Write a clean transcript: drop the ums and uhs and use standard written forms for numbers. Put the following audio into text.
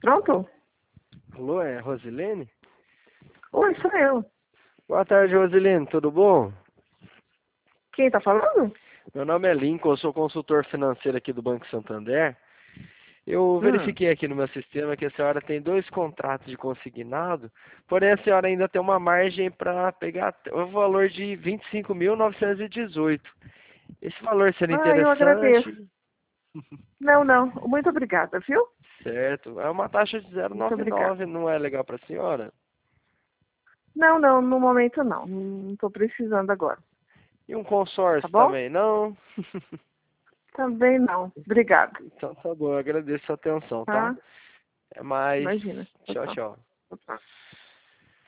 Pronto? Alô, é Rosilene? Oi, sou eu. Boa tarde, Rosilene, tudo bom? Quem tá falando? Meu nome é Lincoln, eu sou consultor financeiro aqui do Banco Santander. Eu Hum. verifiquei aqui no meu sistema que a senhora tem 2 contratos de consignado, porém a senhora ainda tem uma margem para pegar o valor de 25.918. Esse valor seria Ah, eu agradeço. interessante, Não. Muito obrigada, viu? certo? É uma taxa de Muito obrigada. 0,99, não é legal para a senhora? Não, no momento não. Não tô precisando agora. E um Tá consórcio bom? também, não? Também não. Obrigada. Então tá bom, eu agradeço a sua atenção, tá? Tá? É mais. Imagina. Tchau, Tchau, tchau. tchau. Tchau, tchau.